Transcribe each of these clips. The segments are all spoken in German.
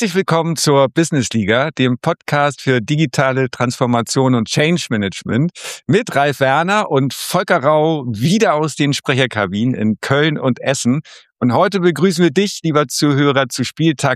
Herzlich willkommen zur Business Liga, dem Podcast für digitale Transformation und Change Management mit Ralf Werner und Volker Rau wieder aus den Sprecherkabinen in Köln und Essen. Und heute begrüßen wir dich, lieber Zuhörer, zu Spieltag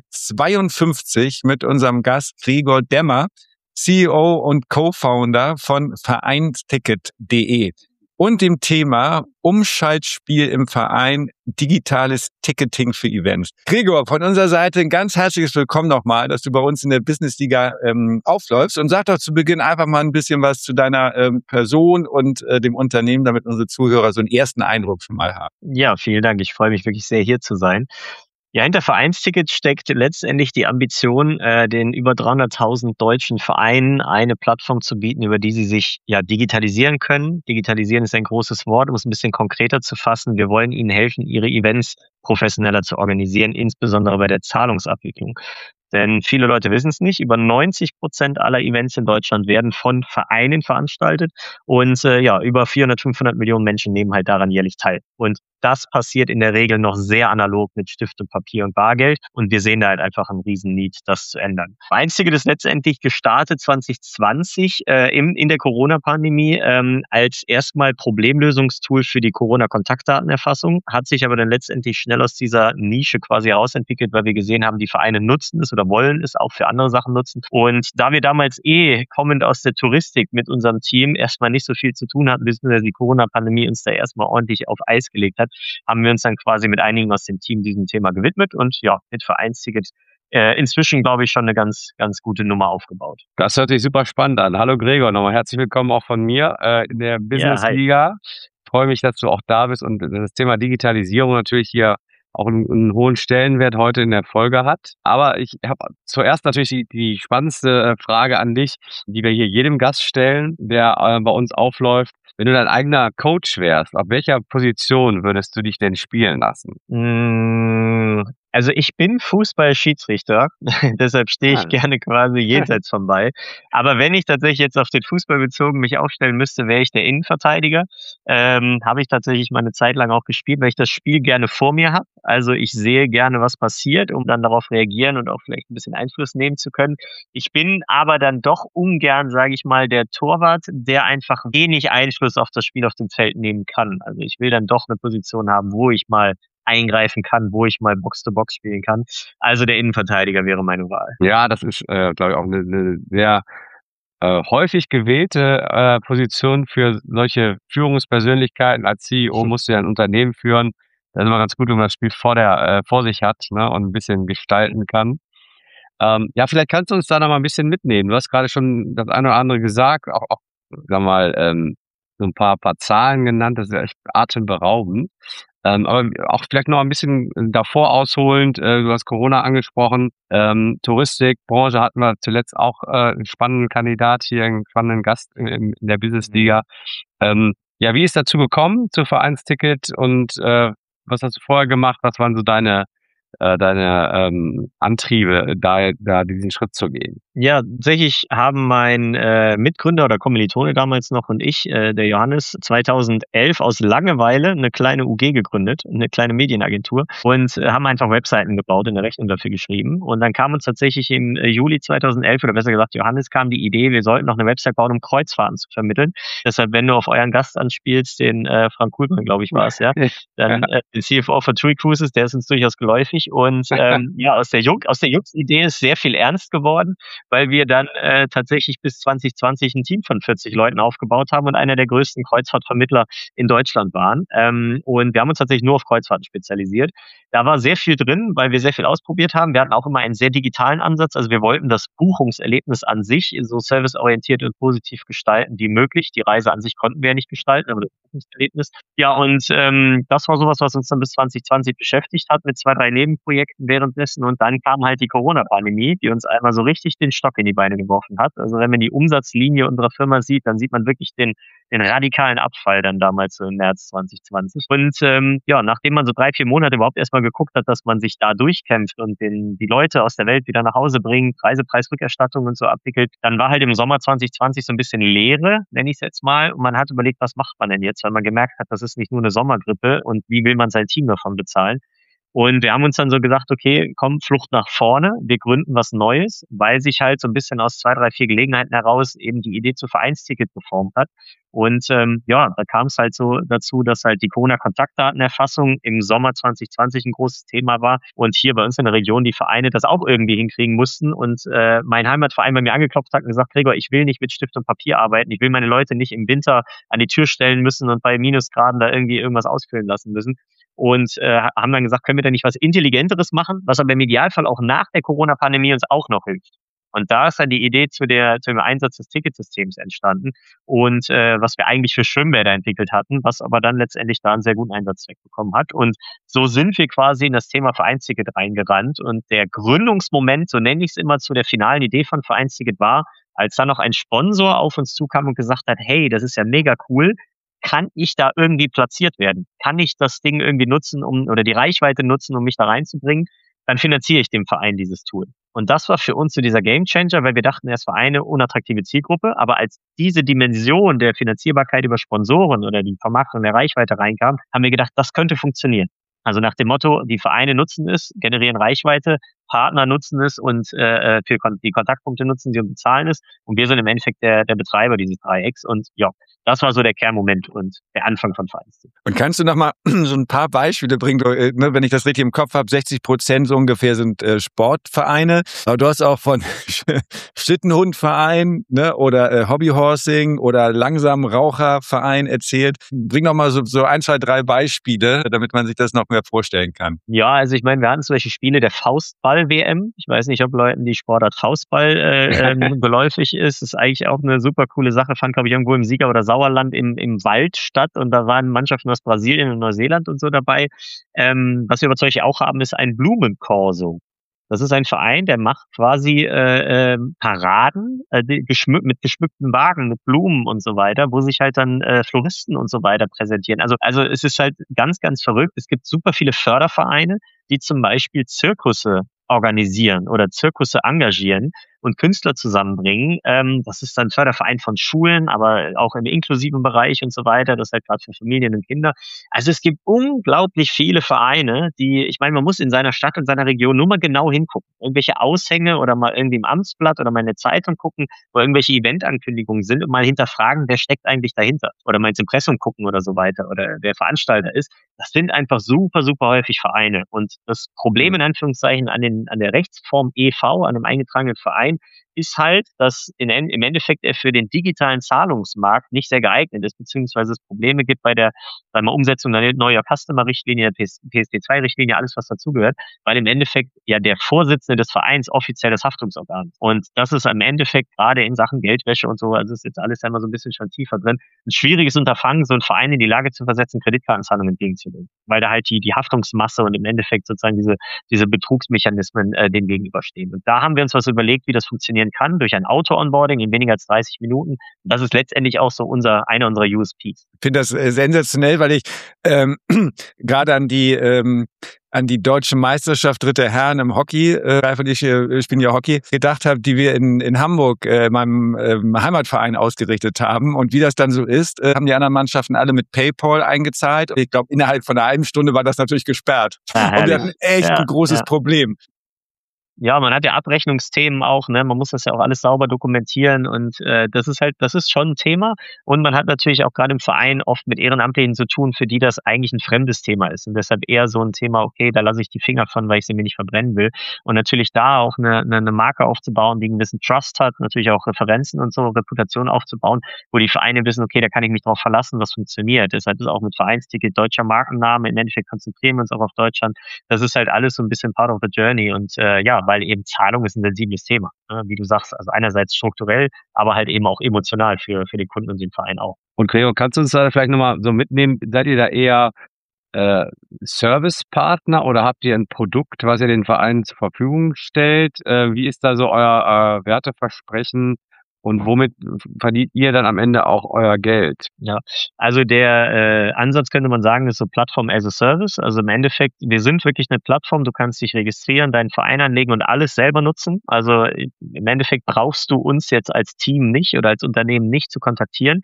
52 mit unserem Gast Gregor Demmer, CEO und Co-Founder von Vereinsticket.de und dem Thema Umschaltspiel im Verein, digitales Ticketing für Events. Gregor, von unserer Seite ein ganz herzliches Willkommen nochmal, dass du bei uns in der Business Liga aufläufst, und sag doch zu Beginn einfach mal ein bisschen was zu deiner Person und dem Unternehmen, damit unsere Zuhörer so einen ersten Eindruck schon mal haben. Ja, vielen Dank. Ich freue mich wirklich sehr, hier zu sein. Ja, hinter Vereinsticket steckt letztendlich die Ambition, den über 300.000 deutschen Vereinen eine Plattform zu bieten, über die sie sich digitalisieren können. Digitalisieren ist ein großes Wort, um es ein bisschen konkreter zu fassen. Wir wollen ihnen helfen, ihre Events professioneller zu organisieren, insbesondere bei der Zahlungsabwicklung. Denn viele Leute wissen es nicht, über 90% aller Events in Deutschland werden von Vereinen veranstaltet und über 400, 500 Millionen Menschen nehmen halt daran jährlich teil. Und das passiert in der Regel noch sehr analog mit Stift und Papier und Bargeld. Und wir sehen da halt einfach einen riesen Need, das zu ändern. Einzige, das letztendlich gestartet 2020 in der Corona-Pandemie als erstmal Problemlösungstool für die Corona-Kontaktdatenerfassung, hat sich aber dann letztendlich schnell aus dieser Nische quasi herausentwickelt, weil wir gesehen haben, die Vereine nutzen es oder wollen es auch für andere Sachen nutzen. Und da wir damals kommend aus der Touristik mit unserem Team erstmal nicht so viel zu tun hatten, bis die Corona-Pandemie uns da erstmal ordentlich auf Eis gelegt hat, haben wir uns dann quasi mit einigen aus dem Team diesem Thema gewidmet und ja, mit Vereinsticket inzwischen, glaube ich, schon eine ganz, ganz gute Nummer aufgebaut. Das hört sich super spannend an. Hallo Gregor, nochmal herzlich willkommen auch von mir in der Business Liga. Ich freue mich, dass du auch da bist und das Thema Digitalisierung natürlich hier auch einen hohen Stellenwert heute in der Folge hat. Aber ich habe zuerst natürlich die spannendste Frage an dich, die wir hier jedem Gast stellen, der bei uns aufläuft. Wenn du dein eigener Coach wärst, auf welcher Position würdest du dich denn spielen lassen? Also ich bin Fußball-Schiedsrichter, deshalb stehe ich gerne quasi jenseits vom Ball. Aber wenn ich tatsächlich jetzt auf den Fußball bezogen mich aufstellen müsste, wäre ich der Innenverteidiger. Habe ich tatsächlich mal eine Zeit lang auch gespielt, weil ich das Spiel gerne vor mir habe. Also ich sehe gerne, was passiert, um dann darauf reagieren und auch vielleicht ein bisschen Einfluss nehmen zu können. Ich bin aber dann doch ungern, sage ich mal, der Torwart, der einfach wenig Einfluss auf das Spiel auf dem Feld nehmen kann. Also ich will dann doch eine Position haben, wo ich mal eingreifen kann, wo ich mal Box-to-Box spielen kann. Also der Innenverteidiger wäre meine Wahl. Ja, das ist, glaube ich, auch eine sehr häufig gewählte Position für solche Führungspersönlichkeiten. Als CEO musst du ja ein Unternehmen führen. Das ist immer ganz gut, wenn man das Spiel vor sich hat, ne, und ein bisschen gestalten kann. Ja, vielleicht kannst du uns da noch mal ein bisschen mitnehmen. Du hast gerade schon das eine oder andere gesagt, auch sag mal, so ein paar Zahlen genannt. Das ist ja echt atemberaubend. Aber auch vielleicht noch ein bisschen davor ausholend, du hast Corona angesprochen, Touristikbranche hatten wir zuletzt auch einen spannenden Kandidat hier, einen spannenden Gast in der Business Liga. Ja, wie ist dazu gekommen, zu Vereinsticket, und was hast du vorher gemacht? Was waren so deine Antriebe, da diesen Schritt zu gehen? Ja, tatsächlich haben mein Mitgründer oder Kommilitone damals noch und ich, der Johannes, 2011 aus Langeweile eine kleine UG gegründet, eine kleine Medienagentur, und haben einfach Webseiten gebaut, eine Rechnung dafür geschrieben. Und dann kam uns tatsächlich im Juli 2011, oder besser gesagt Johannes, kam die Idee, wir sollten noch eine Website bauen, um Kreuzfahrten zu vermitteln. Deshalb, wenn du auf euren Gast anspielst, den Frank Kuhlmann, glaube ich, war es, ja, dann den CFO von TUI Cruises, der ist uns durchaus geläufig. Und aus der Jux-Idee ist sehr viel ernst geworden, weil wir dann tatsächlich bis 2020 ein Team von 40 Leuten aufgebaut haben und einer der größten Kreuzfahrtvermittler in Deutschland waren. Und wir haben uns tatsächlich nur auf Kreuzfahrten spezialisiert. Da war sehr viel drin, weil wir sehr viel ausprobiert haben. Wir hatten auch immer einen sehr digitalen Ansatz. Also wir wollten das Buchungserlebnis an sich so serviceorientiert und positiv gestalten wie möglich. Die Reise an sich konnten wir ja nicht gestalten, aber das Buchungserlebnis. Ja, und das war sowas, was uns dann bis 2020 beschäftigt hat, mit 2, 3 Nebenprojekten währenddessen. Und dann kam halt die Corona-Pandemie, die uns einmal so richtig den Stock in die Beine geworfen hat. Also wenn man die Umsatzlinie unserer Firma sieht, dann sieht man wirklich den radikalen Abfall dann damals so im März 2020. Und nachdem man so 3, 4 Monate überhaupt erstmal geguckt hat, dass man sich da durchkämpft und die Leute aus der Welt wieder nach Hause bringt, Reisepreisrückerstattung und so abwickelt, dann war halt im Sommer 2020 so ein bisschen Leere, nenne ich es jetzt mal. Und man hat überlegt, was macht man denn jetzt, weil man gemerkt hat, das ist nicht nur eine Sommergrippe und wie will man sein Team davon bezahlen. Und wir haben uns dann so gesagt, okay, komm, Flucht nach vorne, wir gründen was Neues, weil sich halt so ein bisschen aus 2, 3, 4 Gelegenheiten heraus eben die Idee zu Vereinsticket geformt hat. Und ja, da kam es halt so dazu, dass halt die Corona-Kontaktdatenerfassung im Sommer 2020 ein großes Thema war und hier bei uns in der Region die Vereine das auch irgendwie hinkriegen mussten. Und mein Heimatverein bei mir angeklopft hat und gesagt, Gregor, ich will nicht mit Stift und Papier arbeiten, ich will meine Leute nicht im Winter an die Tür stellen müssen und bei Minusgraden da irgendwie irgendwas ausfüllen lassen müssen. Und haben dann gesagt, können wir da nicht was Intelligenteres machen, was aber im Idealfall auch nach der Corona-Pandemie uns auch noch hilft. Und da ist dann die Idee zu dem Einsatz des Ticketsystems entstanden und was wir eigentlich für Schwimmbäder entwickelt hatten, was aber dann letztendlich da einen sehr guten Einsatzzweck bekommen hat. Und so sind wir quasi in das Thema Vereinsticket reingerannt. Und der Gründungsmoment, so nenne ich es immer, zu der finalen Idee von Vereinsticket war, als dann noch ein Sponsor auf uns zukam und gesagt hat, hey, das ist ja mega cool, kann ich da irgendwie platziert werden? Kann ich das Ding irgendwie nutzen, oder die Reichweite nutzen, um mich da reinzubringen? Dann finanziere ich dem Verein dieses Tool. Und das war für uns so dieser Gamechanger, weil wir dachten, es war eine unattraktive Zielgruppe, aber als diese Dimension der Finanzierbarkeit über Sponsoren oder die Vermarktung der Reichweite reinkam, haben wir gedacht, das könnte funktionieren. Also nach dem Motto, die Vereine nutzen es, generieren Reichweite, Partner nutzen es und für die Kontaktpunkte nutzen sie und bezahlen es. Und wir sind im Endeffekt der Betreiber dieses Dreiecks. Und ja, das war so der Kernmoment und der Anfang von Vereinsticket. Und kannst du noch mal so ein paar Beispiele bringen? Ne, wenn ich das richtig im Kopf habe, 60% so ungefähr sind Sportvereine. Aber du hast auch von Schlittenhundverein, ne, oder Hobbyhorsing oder langsamen Raucherverein erzählt. Bring noch mal so 1, 2, 3 Beispiele, damit man sich das noch mehr vorstellen kann. Ja, also ich meine, wir hatten solche Spiele der Faustball-WM. Ich weiß nicht, ob Leuten die Sportart Faustball geläufig ist. Das ist eigentlich auch eine super coole Sache. Fand, glaube ich, irgendwo im Sieger- oder Sauerland im Wald statt. Und da waren Mannschaften aus Brasilien und Neuseeland und so dabei. Was wir aber zum Beispiel auch haben, ist ein Blumenkorso. Das ist ein Verein, der macht quasi Paraden mit geschmückten Wagen, mit Blumen und so weiter, wo sich halt dann Floristen und so weiter präsentieren. Also es ist halt ganz, ganz verrückt. Es gibt super viele Fördervereine, die zum Beispiel Zirkusse organisieren oder Zirkusse engagieren und Künstler zusammenbringen. Das ist dann Förderverein von Schulen, aber auch im inklusiven Bereich und so weiter. Das ist halt gerade für Familien und Kinder. Also es gibt unglaublich viele Vereine, ich meine, man muss in seiner Stadt und seiner Region nur mal genau hingucken. Irgendwelche Aushänge oder mal irgendwie im Amtsblatt oder mal in der Zeitung gucken, wo irgendwelche Eventankündigungen sind und mal hinterfragen, wer steckt eigentlich dahinter? Oder mal ins Impressum gucken oder so weiter oder wer Veranstalter ist. Das sind einfach super, super häufig Vereine. Und das Problem in Anführungszeichen an der Rechtsform e.V., an einem eingetragenen Verein, ist halt, dass im Endeffekt er für den digitalen Zahlungsmarkt nicht sehr geeignet ist, beziehungsweise es Probleme gibt bei der Umsetzung der neuer Customer-Richtlinie, der PSD2-Richtlinie, alles was dazugehört, weil im Endeffekt ja der Vorsitzende des Vereins offiziell das Haftungsorgan ist. Und das ist im Endeffekt gerade in Sachen Geldwäsche und so, also ist jetzt alles einmal so ein bisschen schon tiefer drin, ein schwieriges Unterfangen, so einen Verein in die Lage zu versetzen, Kreditkartenzahlungen entgegenzunehmen, weil da halt die Haftungsmasse und im Endeffekt sozusagen diese Betrugsmechanismen dem gegenüberstehen. Und da haben wir uns was überlegt, wie das funktionieren kann, durch ein Auto-Onboarding in weniger als 30 Minuten. Und das ist letztendlich auch so einer unserer USPs. Ich finde das sensationell, weil ich gerade an die deutsche Meisterschaft Dritte Herren im Hockey, Ralf und ich spielen ja Hockey, gedacht habe, die wir in Hamburg, meinem Heimatverein, ausgerichtet haben. Und wie das dann so ist, haben die anderen Mannschaften alle mit PayPal eingezahlt. Ich glaube, innerhalb von einer halben Stunde war das natürlich gesperrt. Ja, und wir hatten echt ein großes Problem. Ja, man hat ja Abrechnungsthemen auch, ne? Man muss das ja auch alles sauber dokumentieren und das ist schon ein Thema. Und man hat natürlich auch gerade im Verein oft mit Ehrenamtlichen zu tun, für die das eigentlich ein fremdes Thema ist. Und deshalb eher so ein Thema, okay, da lasse ich die Finger von, weil ich sie mir nicht verbrennen will. Und natürlich da auch eine Marke aufzubauen, die einen gewissen Trust hat, natürlich auch Referenzen und so, Reputation aufzubauen, wo die Vereine wissen, okay, da kann ich mich drauf verlassen, das funktioniert. Deshalb ist auch mit Vereinsticket deutscher Markenname, im Endeffekt konzentrieren wir uns auch auf Deutschland. Das ist halt alles so ein bisschen part of the journey und ja, weil eben Zahlung ist ein sensibles Thema, ne? Wie du sagst, also einerseits strukturell, aber halt eben auch emotional für den Kunden und den Verein auch. Und Gregor, kannst du uns da vielleicht nochmal so mitnehmen, seid ihr da eher Servicepartner oder habt ihr ein Produkt, was ihr den Vereinen zur Verfügung stellt? Wie ist da so euer Werteversprechen Und womit verdient ihr dann am Ende auch euer Geld? Ja, also der Ansatz könnte man sagen, ist so Plattform as a Service. Also im Endeffekt, wir sind wirklich eine Plattform, du kannst dich registrieren, deinen Verein anlegen und alles selber nutzen. Also im Endeffekt brauchst du uns jetzt als Team nicht oder als Unternehmen nicht zu kontaktieren.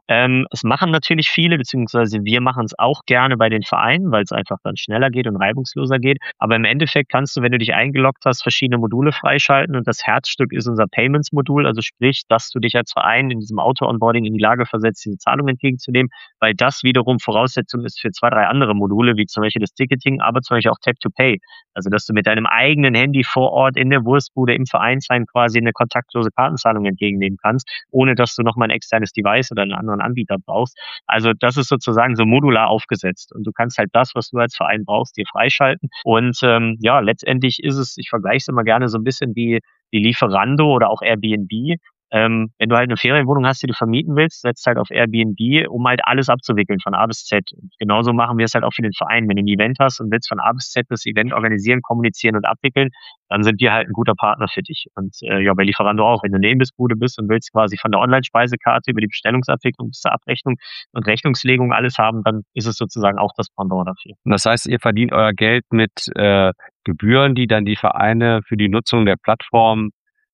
Es machen natürlich viele, beziehungsweise wir machen es auch gerne bei den Vereinen, weil es einfach dann schneller geht und reibungsloser geht. Aber im Endeffekt kannst du, wenn du dich eingeloggt hast, verschiedene Module freischalten und das Herzstück ist unser Payments-Modul, also sprich, dass du dich als Verein in diesem Auto-Onboarding in die Lage versetzt, diese Zahlung entgegenzunehmen, weil das wiederum Voraussetzung ist für 2, 3 andere Module, wie zum Beispiel das Ticketing, aber zum Beispiel auch Tap-to-Pay. Also, dass du mit deinem eigenen Handy vor Ort in der Wurstbude im Vereinsheim quasi eine kontaktlose Kartenzahlung entgegennehmen kannst, ohne dass du nochmal ein externes Device oder einen anderen Anbieter brauchst. Also, das ist sozusagen so modular aufgesetzt und du kannst halt das, was du als Verein brauchst, dir freischalten und ja, letztendlich ist es, ich vergleiche es immer gerne so ein bisschen wie Lieferando oder auch Airbnb. Wenn du halt eine Ferienwohnung hast, die du vermieten willst, setzt halt auf Airbnb, um halt alles abzuwickeln von A bis Z. Und genauso machen wir es halt auch für den Verein. Wenn du ein Event hast und willst von A bis Z das Event organisieren, kommunizieren und abwickeln, dann sind wir halt ein guter Partner für dich. Und ja, bei Lieferando auch. Wenn du eine Imbissbude bist und willst quasi von der Online-Speisekarte über die Bestellungsabwicklung bis zur Abrechnung und Rechnungslegung alles haben, dann ist es sozusagen auch das Pendant dafür. Und das heißt, ihr verdient euer Geld mit Gebühren, die dann die Vereine für die Nutzung der Plattform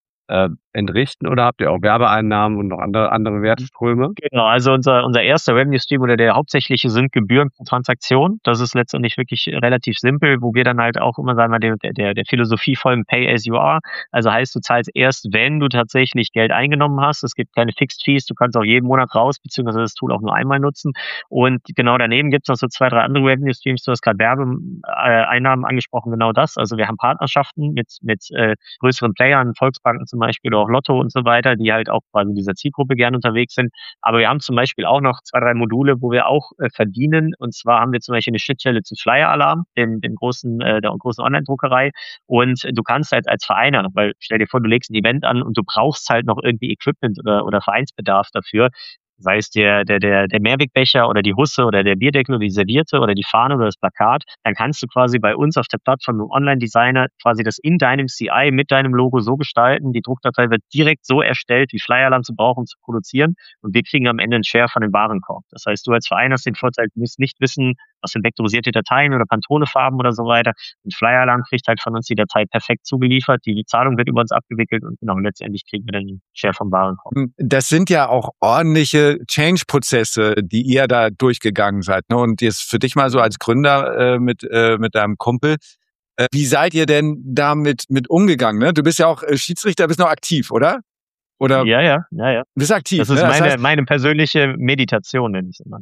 entrichten, oder habt ihr auch Werbeeinnahmen und noch andere Wertströme? Genau, also unser erster Revenue Stream oder der hauptsächliche sind Gebühren pro Transaktion. Das ist letztendlich wirklich relativ simpel, wo wir dann halt auch immer sagen wir der Philosophie folgen Pay as you are. Also heißt, du zahlst erst, wenn du tatsächlich Geld eingenommen hast. Es gibt keine Fixed Fees, du kannst auch jeden Monat raus, beziehungsweise das Tool auch nur einmal nutzen. Und genau daneben gibt es noch so 2, 3 andere Revenue Streams. Du hast gerade Werbeeinnahmen angesprochen, genau das. Also wir haben Partnerschaften mit größeren Playern, Volksbanken zum Beispiel oder auch Lotto und so weiter, die halt auch quasi in dieser Zielgruppe gerne unterwegs sind. Aber wir haben zum Beispiel auch noch 2, 3 Module, wo wir auch verdienen. Und zwar haben wir zum Beispiel eine Schnittstelle zu Flyer Alarm, der großen Online-Druckerei. Und du kannst halt als Vereiner, weil stell dir vor, du legst ein Event an und du brauchst halt noch irgendwie Equipment oder Vereinsbedarf dafür, sei es der Mehrwegbecher oder die Husse oder der Bierdeckel oder die Serviette oder die Fahne oder das Plakat, dann kannst du quasi bei uns auf der Plattform im Online-Designer quasi das in deinem CI mit deinem Logo so gestalten. Die Druckdatei wird direkt so erstellt, wie Flyerland zu brauchen, zu produzieren und wir kriegen am Ende einen Share von dem Warenkorb. Das heißt, du als Verein hast den Vorteil, du musst nicht wissen, was sind vektorisierte Dateien oder Pantone-Farben oder so weiter. Und Flyerland kriegt halt von uns die Datei perfekt zugeliefert, die Zahlung wird über uns abgewickelt und genau, letztendlich kriegen wir dann einen Share vom Warenkorb. Das sind ja auch ordentliche Change-Prozesse, die ihr da durchgegangen seid, ne? Und jetzt für dich mal so als Gründer mit deinem Kumpel, wie seid ihr denn damit mit umgegangen? Ne? Du bist ja auch Schiedsrichter, bist noch aktiv, oder? Oder Ja. bist aktiv. Das ist ne? meine persönliche Meditation, nenne ich es immer.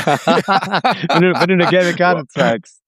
wenn du eine gelbe Karte zeigst.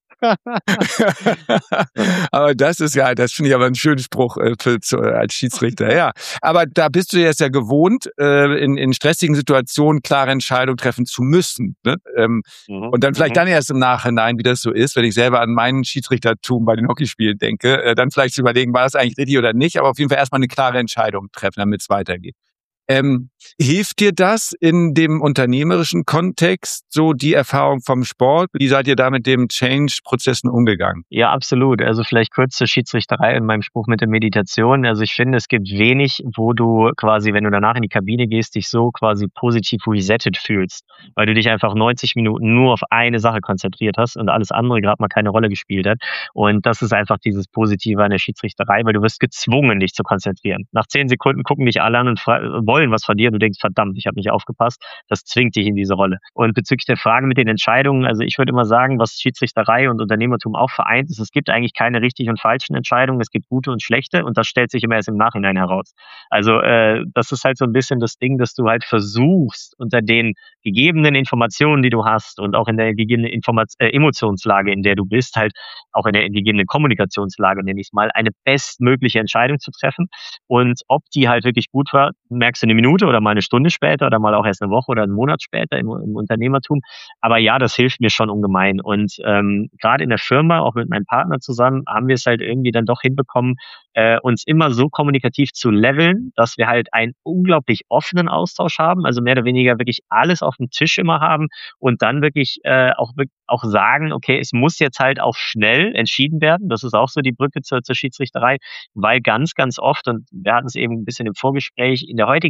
Aber das finde ich aber einen schönen Spruch als Schiedsrichter, ja. Aber da bist du jetzt ja gewohnt, in stressigen Situationen klare Entscheidungen treffen zu müssen. Ne? Und dann vielleicht dann erst im Nachhinein, wie das so ist, wenn ich selber an meinen Schiedsrichtertum bei den Hockeyspielen denke, dann vielleicht zu überlegen, war das eigentlich richtig oder nicht, aber auf jeden Fall erstmal eine klare Entscheidung treffen, damit es weitergeht. Hilft dir das in dem unternehmerischen Kontext, so die Erfahrung vom Sport? Wie seid ihr da mit dem Change-Prozessen umgegangen? Ja, absolut. Also vielleicht kurz zur Schiedsrichterei in meinem Spruch mit der Meditation. Also ich finde, es gibt wenig, wo du quasi, wenn du danach in die Kabine gehst, dich so quasi positiv resettet fühlst, weil du dich einfach 90 Minuten nur auf eine Sache konzentriert hast und alles andere gerade mal keine Rolle gespielt hat. Und das ist einfach dieses Positive an der Schiedsrichterei, weil du wirst gezwungen, dich zu konzentrieren. Nach 10 Sekunden gucken dich alle an und wollen was von dir. Du denkst, verdammt, ich habe nicht aufgepasst. Das zwingt dich in diese Rolle. Und bezüglich der Frage mit den Entscheidungen, also ich würde immer sagen, was Schiedsrichterei und Unternehmertum auch vereint ist, es gibt eigentlich keine richtigen und falschen Entscheidungen. Es gibt gute und schlechte und das stellt sich immer erst im Nachhinein heraus. Also das ist halt so ein bisschen das Ding, dass du halt versuchst, unter den gegebenen Informationen, die du hast und auch in der gegebenen Emotionslage, in der du bist, halt auch in der gegebenen Kommunikationslage, nenne ich es mal, eine bestmögliche Entscheidung zu treffen. Und ob die halt wirklich gut war, merkst du eine Minute oder mal eine Stunde später oder mal auch erst eine Woche oder einen Monat später im Unternehmertum. Aber ja, das hilft mir schon ungemein. Und gerade in der Firma, auch mit meinem Partner zusammen, haben wir es halt irgendwie dann doch hinbekommen, uns immer so kommunikativ zu leveln, dass wir halt einen unglaublich offenen Austausch haben, also mehr oder weniger wirklich alles auf dem Tisch immer haben und dann wirklich auch sagen, okay, es muss jetzt halt auch schnell entschieden werden. Das ist auch so die Brücke zur Schiedsrichterei, weil ganz, ganz oft, und wir hatten es eben ein bisschen im Vorgespräch, in der heutigen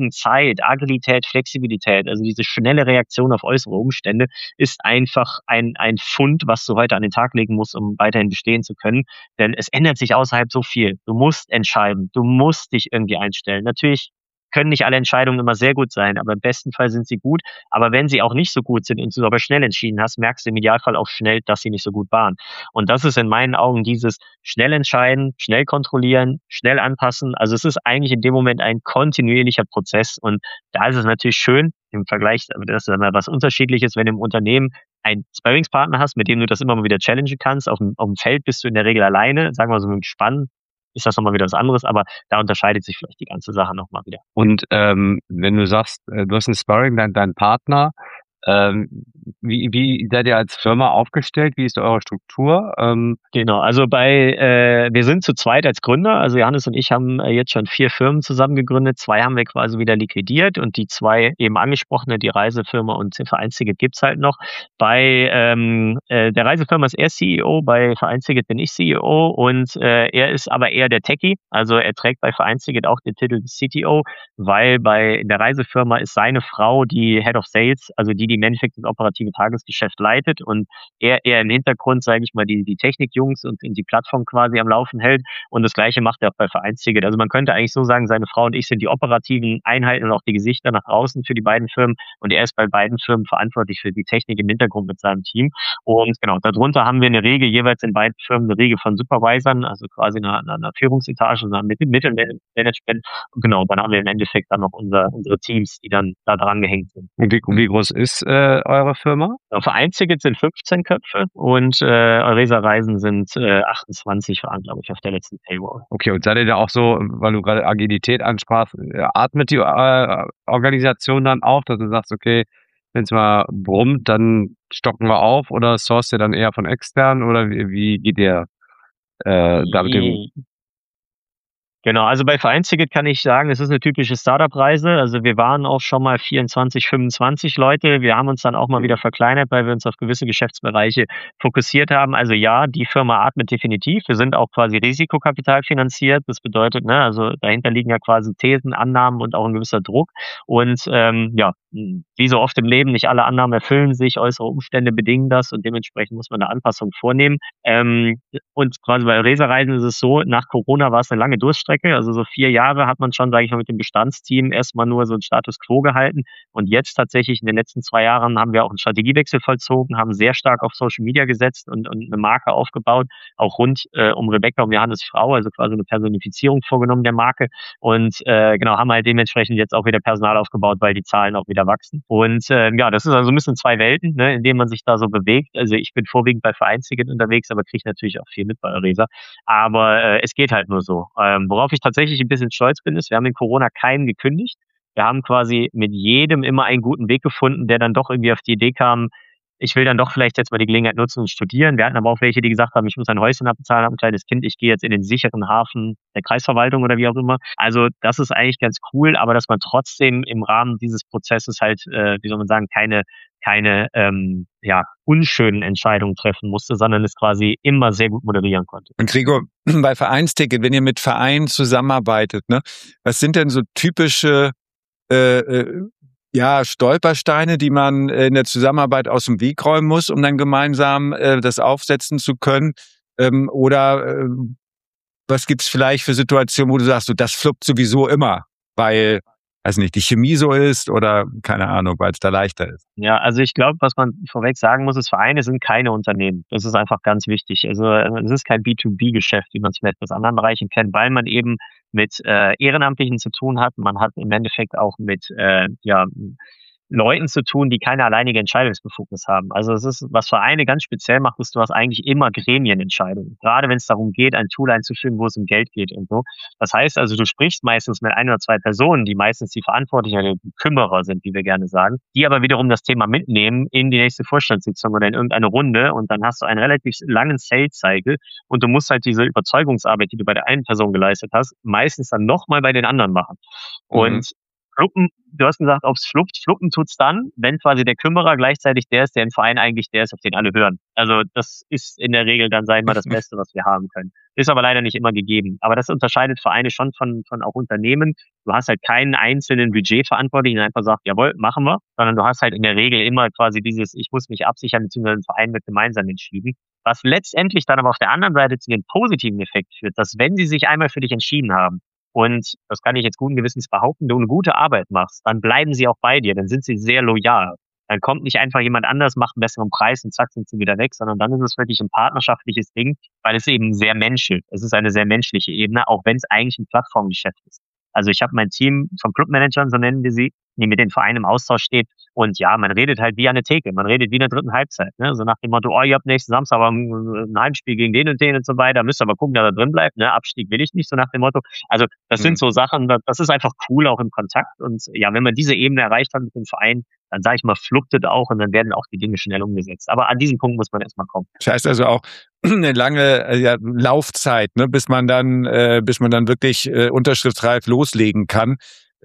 heutigen Zeit, Agilität, Flexibilität, also diese schnelle Reaktion auf äußere Umstände, ist einfach ein Fund, was du heute an den Tag legen musst, um weiterhin bestehen zu können. Denn es ändert sich außerhalb so viel. Du musst entscheiden, du musst dich irgendwie einstellen. Natürlich können nicht alle Entscheidungen immer sehr gut sein, aber im besten Fall sind sie gut. Aber wenn sie auch nicht so gut sind und du aber schnell entschieden hast, merkst du im Idealfall auch schnell, dass sie nicht so gut waren. Und das ist in meinen Augen dieses schnell entscheiden, schnell kontrollieren, schnell anpassen. Also es ist eigentlich in dem Moment ein kontinuierlicher Prozess. Und da ist es natürlich schön im Vergleich, aber das ist immer was Unterschiedliches, wenn du im Unternehmen einen Sparringspartner hast, mit dem du das immer mal wieder challengen kannst. Auf dem Feld bist du in der Regel alleine, sagen wir so mit Gespann, ist das nochmal wieder was anderes, aber da unterscheidet sich vielleicht die ganze Sache nochmal wieder. Und wenn du sagst, du hast einen Sparring, dein Partner, wie seid ihr als Firma aufgestellt? Wie ist eure Struktur? Genau, also wir sind zu zweit als Gründer. Also Johannes und ich haben jetzt schon 4 Firmen zusammen gegründet. 2 haben wir quasi wieder liquidiert und die 2 eben angesprochene, die Reisefirma und Vereinsticket gibt's halt noch. Bei der Reisefirma ist er CEO, bei Vereinsticket bin ich CEO und er ist aber eher der Techie. Also er trägt bei Vereinsticket auch den Titel CTO, weil in der Reisefirma ist seine Frau die Head of Sales, also die im Endeffekt das operative Tagesgeschäft leitet und er eher im Hintergrund, sage ich mal, die Technikjungs und die Plattform quasi am Laufen hält. Und das Gleiche macht er auch bei Vereinsticket. Also man könnte eigentlich so sagen, seine Frau und ich sind die operativen Einheiten und auch die Gesichter nach außen für die beiden Firmen. Und er ist bei beiden Firmen verantwortlich für die Technik im Hintergrund mit seinem Team. Und genau, darunter haben wir eine Riege, jeweils in beiden Firmen eine Riege von Supervisern, also quasi einer Führungsetage, einer Mittelmanagement. Und genau, dann haben wir im Endeffekt dann noch unsere Teams, die dann da dran gehängt sind. Und wie groß ist eure Firma? Vereinsticket sind 15 Köpfe und Euresa Reisen sind 28, waren, glaube ich, auf der letzten Payroll. Okay, und seid ihr da auch so, weil du gerade Agilität ansprachst, atmet die Organisation dann auf, dass du sagst, okay, wenn es mal brummt, dann stocken wir auf oder sourced ihr dann eher von extern oder wie geht ihr damit um? Genau, also bei Vereinsticket kann ich sagen, es ist eine typische Startup-Reise. Also wir waren auch schon mal 24, 25 Leute. Wir haben uns dann auch mal wieder verkleinert, weil wir uns auf gewisse Geschäftsbereiche fokussiert haben. Also ja, die Firma atmet definitiv. Wir sind auch quasi Risikokapital finanziert. Das bedeutet, ne, also dahinter liegen ja quasi Thesen, Annahmen und auch ein gewisser Druck. Und ja, wie so oft im Leben, nicht alle Annahmen erfüllen sich, äußere Umstände bedingen das und dementsprechend muss man eine Anpassung vornehmen. Und quasi bei Euresa Reisen ist es so, nach Corona war es eine lange Durststrecke. Also so 4 Jahre hat man schon, sage ich mal, mit dem Bestandsteam erstmal nur so einen Status quo gehalten. Und jetzt tatsächlich in den letzten 2 Jahren haben wir auch einen Strategiewechsel vollzogen, haben sehr stark auf Social Media gesetzt und eine Marke aufgebaut, auch rund um Rebecca, um Johannes Frau, also quasi eine Personifizierung vorgenommen der Marke. Und genau, haben halt dementsprechend jetzt auch wieder Personal aufgebaut, weil die Zahlen auch wieder wachsen. Und ja, das ist also ein bisschen 2 Welten, ne, in denen man sich da so bewegt. Also ich bin vorwiegend bei Vereinsticket unterwegs, aber kriege natürlich auch viel mit bei Euresa. Aber es geht halt nur so. Worauf ich tatsächlich ein bisschen stolz bin, ist, wir haben in Corona keinen gekündigt. Wir haben quasi mit jedem immer einen guten Weg gefunden, der dann doch irgendwie auf die Idee kam, ich will dann doch vielleicht jetzt mal die Gelegenheit nutzen und studieren. Wir hatten aber auch welche, die gesagt haben, ich muss ein Häuschen abbezahlen, habe ein kleines Kind, ich gehe jetzt in den sicheren Hafen der Kreisverwaltung oder wie auch immer. Also das ist eigentlich ganz cool, aber dass man trotzdem im Rahmen dieses Prozesses halt, wie soll man sagen, keine unschönen Entscheidungen treffen musste, sondern es quasi immer sehr gut moderieren konnte. Und Gregor, bei Vereinsticket, wenn ihr mit Vereinen zusammenarbeitet, ne, was sind denn so typische Stolpersteine, die man in der Zusammenarbeit aus dem Weg räumen muss, um dann gemeinsam das aufsetzen zu können? Was gibt's vielleicht für Situationen, wo du sagst, so, das fluppt sowieso immer, weil, weiß nicht, die Chemie so ist oder keine Ahnung, weil es da leichter ist? Ja, also ich glaube, was man vorweg sagen muss, ist, Vereine sind keine Unternehmen. Das ist einfach ganz wichtig. Also es ist kein B2B-Geschäft, wie man es vielleicht aus anderen Bereichen kennt, weil man eben mit Ehrenamtlichen zu tun hat. Man hat im Endeffekt auch mit Leuten zu tun, die keine alleinige Entscheidungsbefugnis haben. Also es ist, was Vereine ganz speziell macht, ist, du hast eigentlich immer Gremienentscheidungen. Gerade wenn es darum geht, ein Tool einzuführen, wo es um Geld geht und so. Das heißt also, du sprichst meistens mit 1 oder 2 Personen, die meistens die Verantwortlichen, die Kümmerer sind, wie wir gerne sagen, die aber wiederum das Thema mitnehmen in die nächste Vorstandssitzung oder in irgendeine Runde und dann hast du einen relativ langen Sales-Cycle und du musst halt diese Überzeugungsarbeit, die du bei der einen Person geleistet hast, meistens dann nochmal bei den anderen machen. Und Fluppen, du hast gesagt, ob es fluppt. Fluppen tut's dann, wenn quasi der Kümmerer gleichzeitig der ist, der im Verein eigentlich der ist, auf den alle hören. Also das ist in der Regel dann, sag ich mal, das Beste, was wir haben können. Ist aber leider nicht immer gegeben. Aber das unterscheidet Vereine schon von auch Unternehmen. Du hast halt keinen einzelnen Budgetverantwortlichen, der einfach sagt, jawohl, machen wir, sondern du hast halt in der Regel immer quasi dieses, ich muss mich absichern, beziehungsweise ein Verein wird gemeinsam entschieden. Was letztendlich dann aber auf der anderen Seite zu dem positiven Effekt führt, dass wenn sie sich einmal für dich entschieden haben, und das kann ich jetzt guten Gewissens behaupten, du eine gute Arbeit machst, dann bleiben sie auch bei dir, dann sind sie sehr loyal. Dann kommt nicht einfach jemand anders, macht einen besseren Preis und zack, sind sie wieder weg, sondern dann ist es wirklich ein partnerschaftliches Ding, weil es eben sehr menschelt. Es ist eine sehr menschliche Ebene, auch wenn es eigentlich ein Plattformgeschäft ist. Also ich habe mein Team von Clubmanagern, so nennen wir sie, die mit den Vereinen im Austausch steht. Und ja, man redet halt wie an der Theke, man redet wie in der dritten Halbzeit. Ne? So nach dem Motto, oh, ihr habt nächsten Samstag aber ein Heimspiel gegen den und so weiter, müsst aber gucken, dass er drin bleibt. Ne? Abstieg will ich nicht, so nach dem Motto. Also das sind so Sachen, das ist einfach cool auch im Kontakt. Und ja, wenn man diese Ebene erreicht hat mit dem Verein, dann sage ich mal, fluktet auch und dann werden auch die Dinge schnell umgesetzt. Aber an diesen Punkt muss man erstmal kommen. Das heißt also auch eine lange Laufzeit, ne, bis man dann wirklich unterschriftsreif loslegen kann,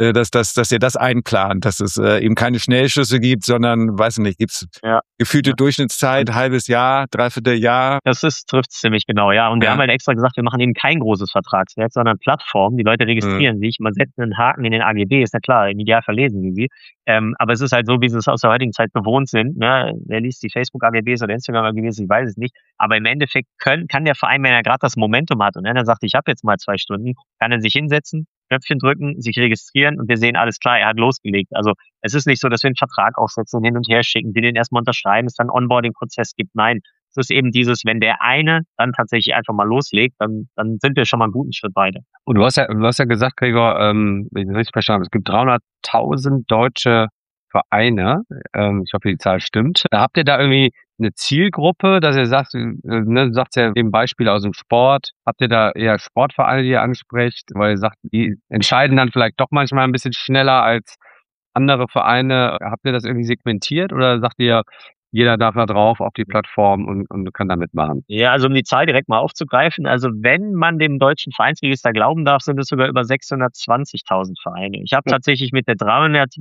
dass ihr das einplant, dass es eben keine Schnellschüsse gibt, sondern, weiß nicht, gibt's gefühlte Durchschnittszeit, halbes Jahr, Dreivierteljahr? Das trifft es ziemlich genau, ja. Und wir haben halt extra gesagt, wir machen eben kein großes Vertragswerk, sondern Plattformen. Die Leute registrieren sich, man setzt einen Haken in den AGB, ist ja klar, im Idealfall lesen die sie. Aber es ist halt so, wie sie es aus der heutigen Zeit gewohnt sind. Ne? Wer liest die Facebook-AGBs oder Instagram-AGBs, ich weiß es nicht. Aber im Endeffekt kann der Verein, wenn er gerade das Momentum hat und er sagt, ich habe jetzt mal 2 Stunden, kann er sich hinsetzen, Knöpfchen drücken, sich registrieren und wir sehen, alles klar, er hat losgelegt. Also es ist nicht so, dass wir einen Vertrag aufsetzen und hin und her schicken, die den erstmal unterschreiben, es dann einen Onboarding-Prozess gibt. Nein, es ist eben dieses, wenn der eine dann tatsächlich einfach mal loslegt, dann sind wir schon mal einen guten Schritt weiter. Und du hast ja gesagt, Gregor, wenn ich das richtig verstanden habe, es gibt 300.000 deutsche Vereine. Ich hoffe, die Zahl stimmt. Habt ihr da irgendwie eine Zielgruppe, dass ihr sagt, du sagst ja eben Beispiele aus dem Sport. Habt ihr da eher Sportvereine, die ihr ansprecht, weil ihr sagt, die entscheiden dann vielleicht doch manchmal ein bisschen schneller als andere Vereine? Habt ihr das irgendwie segmentiert oder sagt ihr, jeder darf da drauf auf die Plattform und kann da mitmachen? Ja, also um die Zahl direkt mal aufzugreifen, also wenn man dem deutschen Vereinsregister glauben darf, sind es sogar über 620.000 Vereine. Ich habe tatsächlich mit den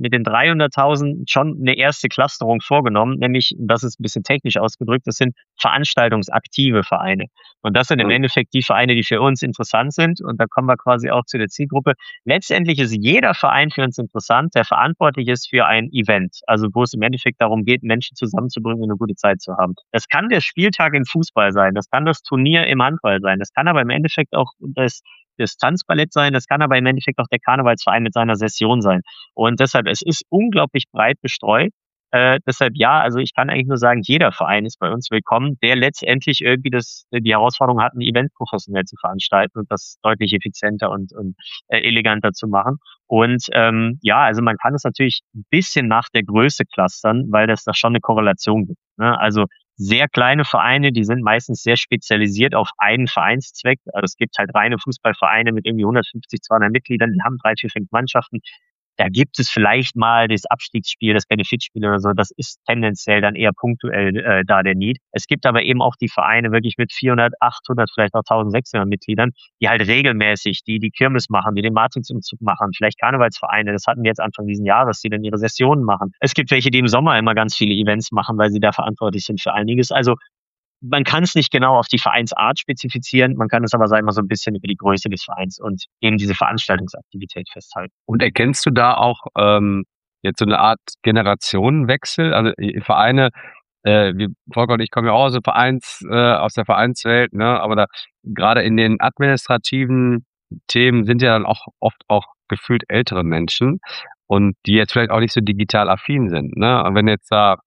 300.000 schon eine erste Clusterung vorgenommen, nämlich, das ist ein bisschen technisch ausgedrückt, das sind veranstaltungsaktive Vereine. Und das sind im Endeffekt die Vereine, die für uns interessant sind. Und da kommen wir quasi auch zu der Zielgruppe. Letztendlich ist jeder Verein für uns interessant, der verantwortlich ist für ein Event. Also wo es im Endeffekt darum geht, Menschen zusammenzubringen und eine gute Zeit zu haben. Das kann der Spieltag im Fußball sein, das kann das Turnier im Handball sein, das kann aber im Endeffekt auch das Tanzballett sein, das kann aber im Endeffekt auch der Karnevalsverein mit seiner Session sein. Und deshalb, es ist unglaublich breit bestreut. Deshalb ja, also ich kann eigentlich nur sagen, jeder Verein ist bei uns willkommen, der letztendlich irgendwie die Herausforderung hat, ein Event professionell zu veranstalten und das deutlich effizienter und eleganter zu machen. Und ja, also man kann es natürlich ein bisschen nach der Größe clustern, weil das da schon eine Korrelation gibt. Ne? Also sehr kleine Vereine, die sind meistens sehr spezialisiert auf einen Vereinszweck. Also es gibt halt reine Fußballvereine mit irgendwie 150, 200 Mitgliedern, die haben 3, 4, 5 Mannschaften. Da gibt es vielleicht mal das Abstiegsspiel, das Benefitspiel oder so. Das ist tendenziell dann eher punktuell da der Need. Es gibt aber eben auch die Vereine wirklich mit 400, 800, vielleicht auch 1600 Mitgliedern, die halt regelmäßig die Kirmes machen, die den Martinsumzug machen, vielleicht Karnevalsvereine. Das hatten wir jetzt Anfang diesen Jahres, die dann ihre Sessionen machen. Es gibt welche, die im Sommer immer ganz viele Events machen, weil sie da verantwortlich sind für einiges. Also man kann es nicht genau auf die Vereinsart spezifizieren, man kann es aber, sagen wir mal, so ein bisschen über die Größe des Vereins und eben diese Veranstaltungsaktivität festhalten. Und erkennst du da auch jetzt so eine Art Generationenwechsel? Also Vereine, Volker und ich kommen ja auch aus der Vereinswelt, ne? Aber da gerade in den administrativen Themen sind ja dann auch oft auch gefühlt ältere Menschen und die jetzt vielleicht auch nicht so digital affin sind, ne? Und wenn jetzt da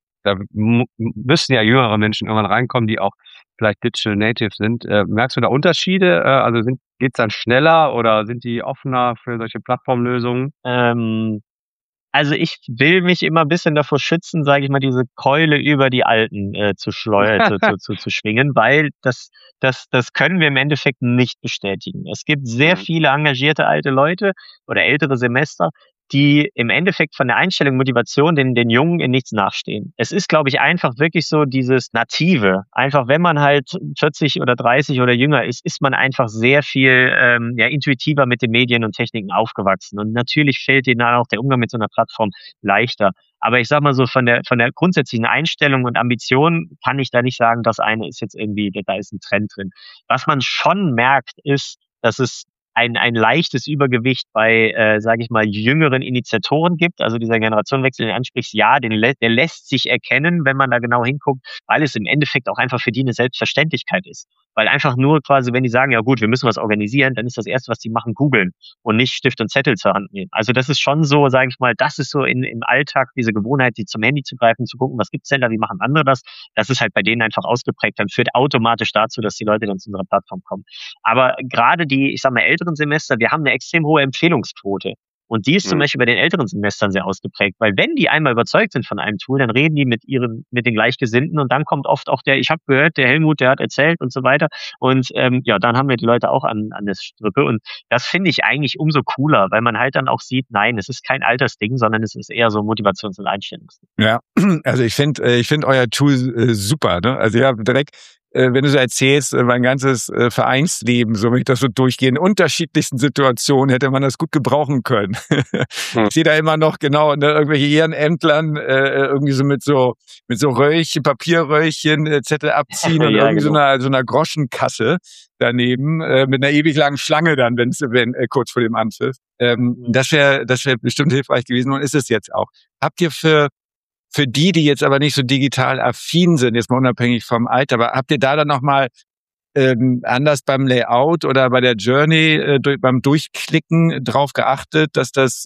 müssen ja jüngere Menschen irgendwann reinkommen, die auch vielleicht Digital Native sind. Merkst du da Unterschiede? Also geht's dann schneller oder sind die offener für solche Plattformlösungen? Also ich will mich immer ein bisschen davor schützen, sage ich mal, diese Keule über die Alten zu schwingen, weil das können wir im Endeffekt nicht bestätigen. Es gibt sehr viele engagierte alte Leute oder ältere Semester, die im Endeffekt von der Einstellung, Motivation den Jungen in nichts nachstehen. Es ist, glaube ich, einfach wirklich so dieses Native. Einfach, wenn man halt 40 oder 30 oder jünger ist man einfach sehr viel intuitiver mit den Medien und Techniken aufgewachsen. Und natürlich fällt ihnen dann auch der Umgang mit so einer Plattform leichter. Aber ich sag mal so, von der grundsätzlichen Einstellung und Ambition kann ich da nicht sagen, das eine ist jetzt irgendwie, da ist ein Trend drin. Was man schon merkt, ist, dass es ein leichtes Übergewicht bei, sage ich mal, jüngeren Initiatoren gibt, also dieser Generationenwechsel, den du ansprichst, ja, der lässt sich erkennen, wenn man da genau hinguckt, weil es im Endeffekt auch einfach für die eine Selbstverständlichkeit ist. Weil einfach nur quasi, wenn die sagen, ja gut, wir müssen was organisieren, dann ist das Erste, was die machen, googeln und nicht Stift und Zettel zur Hand nehmen. Also das ist schon so, sage ich mal, das ist so im Alltag diese Gewohnheit, die zum Handy zu greifen, zu gucken, was gibt's denn da, wie machen andere das? Das ist halt bei denen einfach ausgeprägt, dann führt automatisch dazu, dass die Leute dann zu unserer Plattform kommen. Aber gerade die, ich sag mal, älteren Semester, wir haben eine extrem hohe Empfehlungsquote. Und die ist zum Beispiel bei den älteren Semestern sehr ausgeprägt, weil wenn die einmal überzeugt sind von einem Tool, dann reden die mit den Gleichgesinnten und dann kommt oft auch ich habe gehört, der Helmut, der hat erzählt und so weiter. Und dann haben wir die Leute auch an der Strippe. Und das finde ich eigentlich umso cooler, weil man halt dann auch sieht, nein, es ist kein Altersding, sondern es ist eher so Motivations- und Einstellungsding. Ja, also ich finde euer Tool super, ne? Also ja, direkt wenn du so erzählst, mein ganzes Vereinsleben, so wenn ich das so durchgehe, in unterschiedlichsten Situationen hätte man das gut gebrauchen können. Ich sehe da immer noch genau irgendwelche Ehrenämtlern irgendwie so mit so Röllchen, Papierröllchen Zettel abziehen und Ja, irgendwie genau. so einer Groschenkasse daneben mit einer ewig langen Schlange dann, wenn kurz vor dem Anpfiff. Das wäre bestimmt hilfreich gewesen und ist es jetzt auch. Habt ihr für die jetzt aber nicht so digital affin sind, jetzt mal unabhängig vom Alter, aber habt ihr da dann nochmal anders beim Layout oder bei der Journey beim Durchklicken drauf geachtet, dass das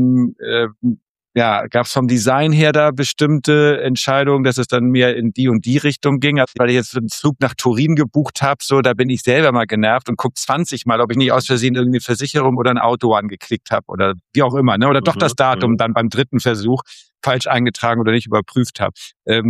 gab es vom Design her da bestimmte Entscheidungen, dass es dann mehr in die und die Richtung ging? Also, weil ich jetzt einen Flug nach Turin gebucht habe, so da bin ich selber mal genervt und guck 20 Mal, ob ich nicht aus Versehen irgendwie Versicherung oder ein Auto angeklickt habe oder wie auch immer, ne? Oder doch das Datum dann beim dritten Versuch falsch eingetragen oder nicht überprüft habe.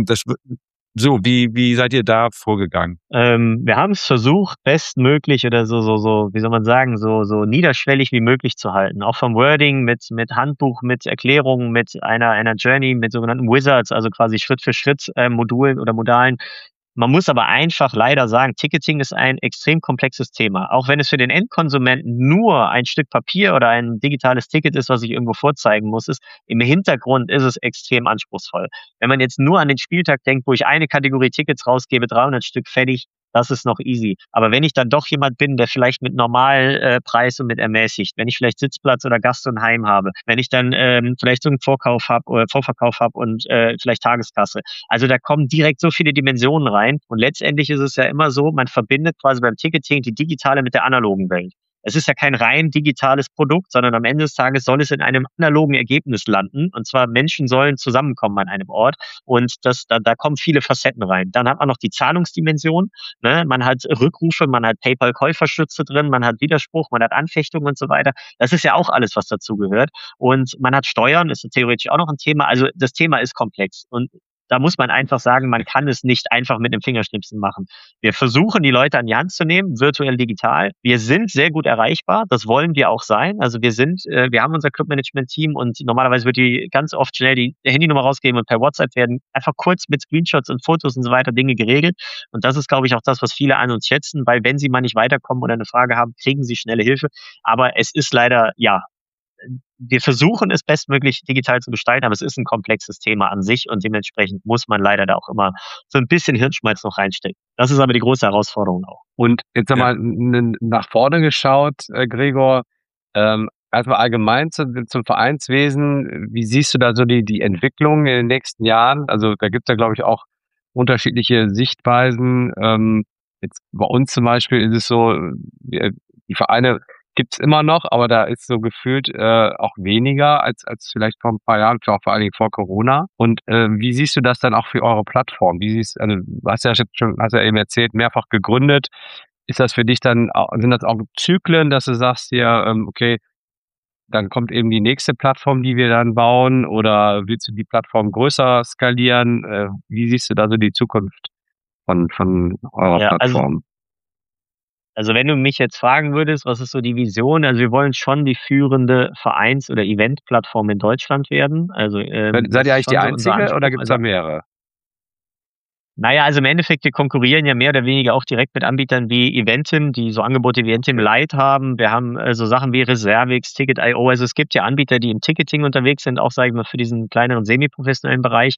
Wie seid ihr da vorgegangen? Wir haben es versucht, bestmöglich oder so, wie soll man sagen, so niederschwellig wie möglich zu halten. Auch vom Wording mit Handbuch, mit Erklärungen, mit einer Journey, mit sogenannten Wizards, also quasi Schritt für Schritt Modulen oder Modalen. Man muss aber einfach leider sagen, Ticketing ist ein extrem komplexes Thema. Auch wenn es für den Endkonsumenten nur ein Stück Papier oder ein digitales Ticket ist, was ich irgendwo vorzeigen muss, im Hintergrund ist es extrem anspruchsvoll. Wenn man jetzt nur an den Spieltag denkt, wo ich eine Kategorie Tickets rausgebe, 300 Stück fertig, das ist noch easy. Aber wenn ich dann doch jemand bin, der vielleicht mit Normalpreis und mit ermäßigt, wenn ich vielleicht Sitzplatz oder Gast und Heim habe, wenn ich dann vielleicht so einen Vorverkauf habe und vielleicht Tageskasse. Also da kommen direkt so viele Dimensionen rein. Und letztendlich ist es ja immer so, man verbindet quasi beim Ticketing die digitale mit der analogen Welt. Es ist ja kein rein digitales Produkt, sondern am Ende des Tages soll es in einem analogen Ergebnis landen. Und zwar Menschen sollen zusammenkommen an einem Ort. Und da kommen viele Facetten rein. Dann hat man noch die Zahlungsdimension. Ne? Man hat Rückrufe, man hat PayPal-Käuferschütze drin, man hat Widerspruch, man hat Anfechtung und so weiter. Das ist ja auch alles, was dazu gehört. Und man hat Steuern, ist theoretisch auch noch ein Thema. Also das Thema ist komplex. Und da muss man einfach sagen, man kann es nicht einfach mit dem Fingerschnipsen machen. Wir versuchen, die Leute an die Hand zu nehmen, virtuell, digital. Wir sind sehr gut erreichbar. Das wollen wir auch sein. Also wir haben unser Clubmanagement-Team und normalerweise wird die ganz oft schnell die Handynummer rausgeben und per WhatsApp werden einfach kurz mit Screenshots und Fotos und so weiter Dinge geregelt. Und das ist, glaube ich, auch das, was viele an uns schätzen, weil wenn sie mal nicht weiterkommen oder eine Frage haben, kriegen sie schnelle Hilfe. Aber es ist leider, wir versuchen es bestmöglich digital zu gestalten, aber es ist ein komplexes Thema an sich und dementsprechend muss man leider da auch immer so ein bisschen Hirnschmalz noch reinstecken. Das ist aber die große Herausforderung auch. Und jetzt einmal nach vorne geschaut, Gregor, erstmal allgemein zum Vereinswesen. Wie siehst du da so die Entwicklung in den nächsten Jahren? Also da gibt es ja, glaube ich, auch unterschiedliche Sichtweisen. Jetzt bei uns zum Beispiel ist es so, die Vereine gibt's immer noch, aber da ist so gefühlt auch weniger als vielleicht vor ein paar Jahren, auch vor allen Dingen vor Corona. Und wie siehst du das dann auch für eure Plattform? Also du hast ja eben erzählt, mehrfach gegründet. Ist das für dich dann, sind das auch Zyklen, dass du sagst ja, okay, dann kommt eben die nächste Plattform, die wir dann bauen, oder willst du die Plattform größer skalieren? Wie siehst du da so die Zukunft von eurer Plattform? Also wenn du mich jetzt fragen würdest, was ist so die Vision? Also wir wollen schon die führende Vereins- oder Eventplattform in Deutschland werden. Also Seid das ihr ist eigentlich die schon so unser einzige oder Anspruch. gibt es Also da mehrere? naja, also im Endeffekt, wir konkurrieren ja mehr oder weniger auch direkt mit Anbietern wie Eventim, die so Angebote wie Eventim Lite haben. Wir haben so Sachen wie Reservix, Ticket.io. Also es gibt ja Anbieter, die im Ticketing unterwegs sind, auch sage ich mal für diesen kleineren semi-professionellen Bereich.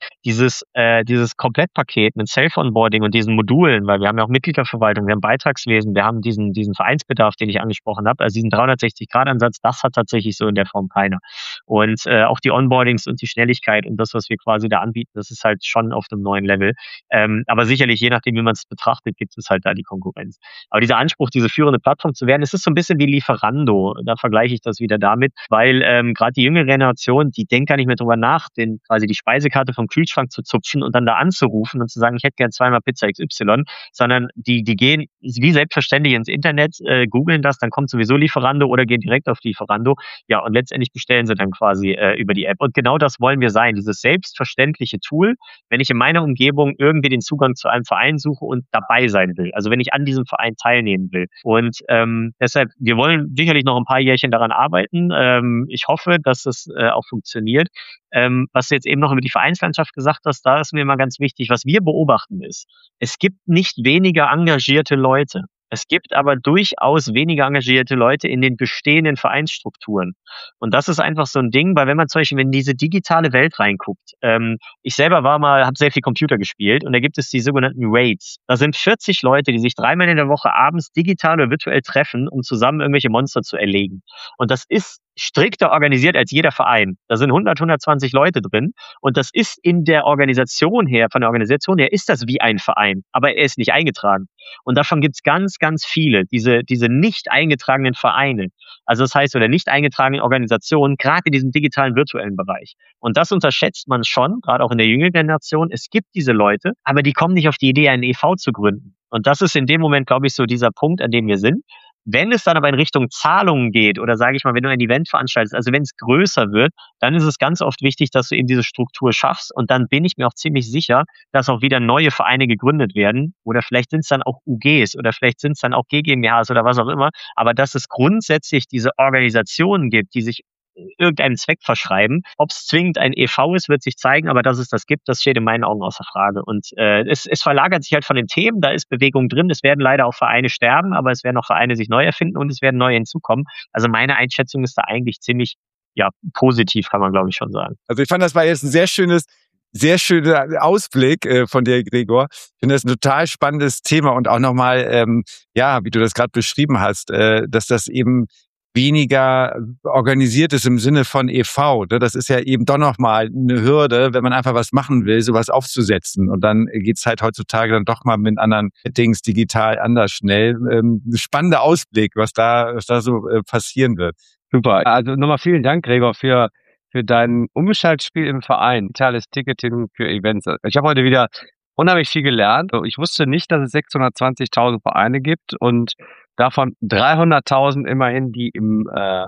Dieses Komplettpaket mit Self-Onboarding und diesen Modulen, weil wir haben ja auch Mitgliederverwaltung, wir haben Beitragswesen, wir haben diesen Vereinsbedarf, den ich angesprochen habe, also diesen 360-Grad-Ansatz, das hat tatsächlich so in der Form keiner. Und auch die Onboardings und die Schnelligkeit und das, was wir quasi da anbieten, das ist halt schon auf einem neuen Level. Aber sicherlich, je nachdem, wie man es betrachtet, gibt es halt da die Konkurrenz. Aber dieser Anspruch, diese führende Plattform zu werden, es ist so ein bisschen wie Lieferando. Da vergleiche ich das wieder damit, weil gerade die jüngere Generation, die denkt gar nicht mehr drüber nach, quasi die Speisekarte vom Kühlschrank zu zupfen und dann da anzurufen und zu sagen, ich hätte gern zweimal Pizza XY, sondern die gehen wie selbstverständlich ins Internet, googeln das, dann kommt sowieso Lieferando oder gehen direkt auf Lieferando. Ja, und letztendlich bestellen sie dann quasi über die App. Und genau das wollen wir sein, dieses selbstverständliche Tool, wenn ich in meiner Umgebung irgendwie den Zugang zu einem Verein suche und dabei sein will. Also wenn ich an diesem Verein teilnehmen will. Und deshalb, wir wollen sicherlich noch ein paar Jährchen daran arbeiten. Ich hoffe, dass es auch funktioniert. Was du jetzt eben noch über die Vereinslandschaft gesagt hast, da ist mir immer ganz wichtig, was wir beobachten ist, es gibt nicht weniger engagierte Leute. Es gibt aber durchaus weniger engagierte Leute in den bestehenden Vereinsstrukturen. Und das ist einfach so ein Ding, weil wenn man zum Beispiel in diese digitale Welt reinguckt, ich selber habe sehr viel Computer gespielt und da gibt es die sogenannten Raids. Da sind 40 Leute, die sich 3-mal in der Woche abends digital oder virtuell treffen, um zusammen irgendwelche Monster zu erlegen. Und das ist strikter organisiert als jeder Verein. Da sind 120 Leute drin und das ist in der Organisation her, von der Organisation her, ist das wie ein Verein, aber er ist nicht eingetragen. Und davon gibt es ganz, ganz viele, diese nicht eingetragenen Vereine. Also das heißt, oder nicht eingetragenen Organisationen, gerade in diesem digitalen, virtuellen Bereich. Und das unterschätzt man schon, gerade auch in der jüngeren Generation. Es gibt diese Leute, aber die kommen nicht auf die Idee, einen e.V. zu gründen. Und das ist in dem Moment, glaube ich, so dieser Punkt, an dem wir sind. Wenn es dann aber in Richtung Zahlungen geht oder sage ich mal, wenn du ein Event veranstaltest, also wenn es größer wird, dann ist es ganz oft wichtig, dass du eben diese Struktur schaffst und dann bin ich mir auch ziemlich sicher, dass auch wieder neue Vereine gegründet werden oder vielleicht sind es dann auch UGs oder vielleicht sind es dann auch GmbHs oder was auch immer, aber dass es grundsätzlich diese Organisationen gibt, die sich irgendeinem Zweck verschreiben. Ob es zwingend ein e.V. ist, wird sich zeigen, aber dass es das gibt, das steht in meinen Augen außer Frage. Und es verlagert sich halt von den Themen, da ist Bewegung drin, es werden leider auch Vereine sterben, aber es werden auch Vereine sich neu erfinden und es werden neue hinzukommen. Also meine Einschätzung ist da eigentlich ziemlich positiv, kann man glaube ich schon sagen. Also ich fand, das war jetzt ein sehr schöner Ausblick von dir, Gregor. Ich finde das ein total spannendes Thema und auch nochmal, wie du das gerade beschrieben hast, dass das eben weniger organisiert ist im Sinne von e.V. Das ist ja eben doch nochmal eine Hürde, wenn man einfach was machen will, sowas aufzusetzen. Und dann geht's halt heutzutage dann doch mal mit anderen Settings digital anders schnell. Spannender Ausblick, was da so passieren wird. Super. Also nochmal vielen Dank, Gregor, für dein Umschaltspiel im Verein, digitales Ticketing für Events. Ich habe heute wieder unheimlich viel gelernt. Ich wusste nicht, dass es 620.000 Vereine gibt und davon 300.000 immerhin, die im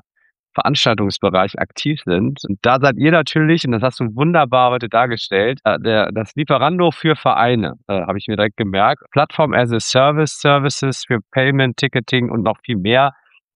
Veranstaltungsbereich aktiv sind. Und da seid ihr natürlich, und das hast du wunderbar heute dargestellt, das Lieferando für Vereine, habe ich mir direkt gemerkt. Plattform as a Service, Services für Payment, Ticketing und noch viel mehr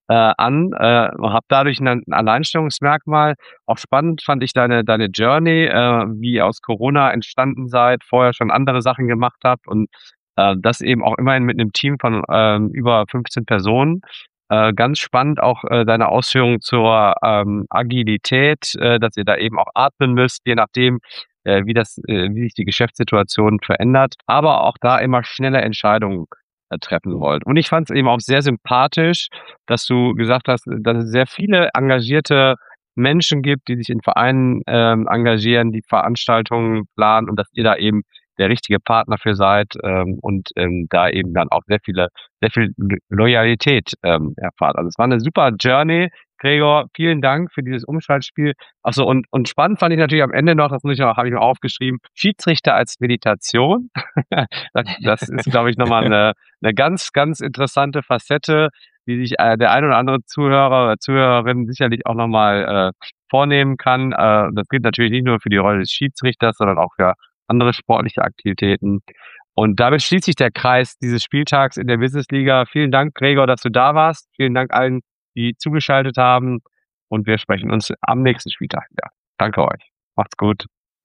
habe dadurch ein Alleinstellungsmerkmal. Auch spannend fand ich deine Journey, wie ihr aus Corona entstanden seid, vorher schon andere Sachen gemacht habt und das eben auch immerhin mit einem Team von über 15 Personen. Ganz spannend auch deine Ausführungen zur Agilität, dass ihr da eben auch atmen müsst, je nachdem, wie sich die Geschäftssituation verändert, aber auch da immer schnelle Entscheidungen treffen wollt. Und ich fand es eben auch sehr sympathisch, dass du gesagt hast, dass es sehr viele engagierte Menschen gibt, die sich in Vereinen engagieren, die Veranstaltungen planen und dass ihr da eben der richtige Partner für seid und da eben dann auch sehr viel Loyalität erfahrt. Also es war eine super Journey. Gregor, vielen Dank für dieses Umschaltspiel. Achso, und spannend fand ich natürlich am Ende noch, habe ich mir aufgeschrieben, Schiedsrichter als Meditation. Das ist, glaube ich, nochmal eine ganz, ganz interessante Facette, die sich der ein oder andere Zuhörer oder Zuhörerin sicherlich auch nochmal vornehmen kann. Das gilt natürlich nicht nur für die Rolle des Schiedsrichters, sondern auch für andere sportliche Aktivitäten. Und damit schließt sich der Kreis dieses Spieltags in der Businessliga. Vielen Dank, Gregor, dass du da warst. Vielen Dank allen, die zugeschaltet haben. Und wir sprechen uns am nächsten Spieltag wieder. Danke euch. Macht's gut.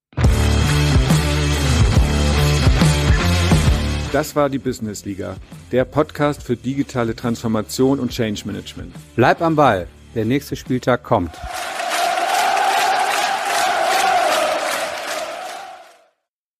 Das war die Businessliga, der Podcast für digitale Transformation und Change Management. Bleib am Ball. Der nächste Spieltag kommt.